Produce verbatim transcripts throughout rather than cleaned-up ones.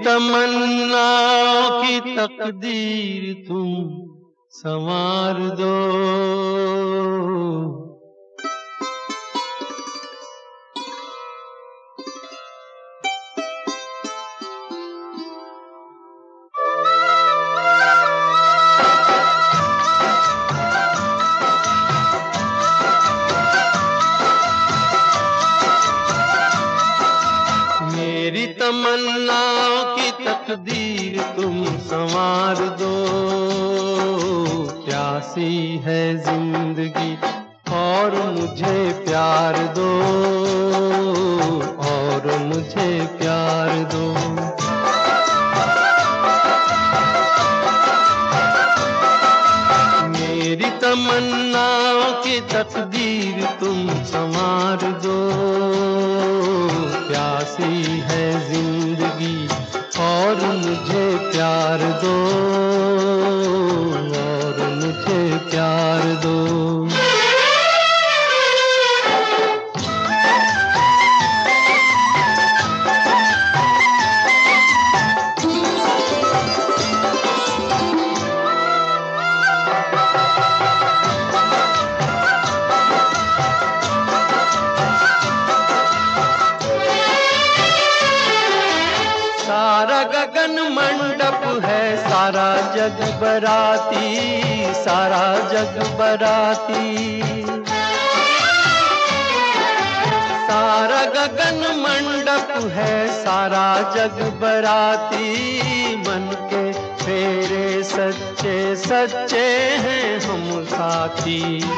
तमन्ना की तकदीर तुम संवार दो। मेरी तमन्नाओं की तकदीर तुम संवार दो। प्यासी है जिंदगी और मुझे प्यार दो, और मुझे प्यार दो। मेरी तमन्नाओं की तकदीर तुम संवार दो। प्यासी है जिंदगी और मुझे प्यार दो, और मुझे प्यार दो। सारा गगन मंडप है, सारा जग बराती, सारा जग बराती। सारा गगन मंडप है, सारा जग बराती। मन के फेरे सच्चे सच्चे हैं हम साथी।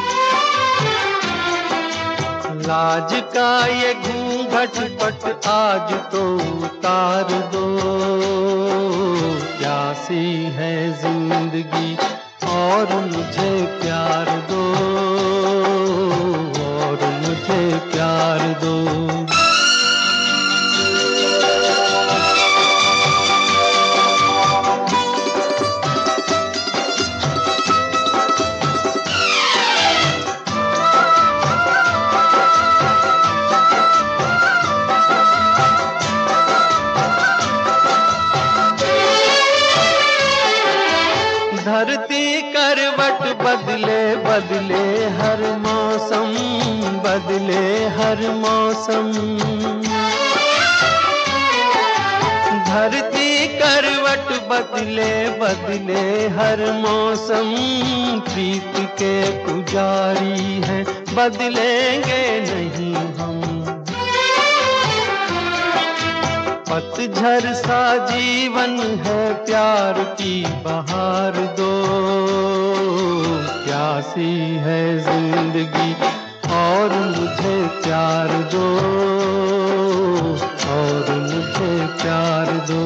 लाज का ये घूंघट पट आज तो उतार दो। प्यासी है जिंदगी और मुझे प्यार दो, और मुझे प्यार दो। धरती करवट बदले बदले हर मौसम, बदले हर मौसम। धरती करवट बदले बदले हर मौसम। प्रीत के पुजारी हैं, बदलेंगे नहीं हम। पतझर सा जीवन है, प्यार की बहार दो। प्यासी है जिंदगी और मुझे प्यार दो, और मुझे प्यार दो।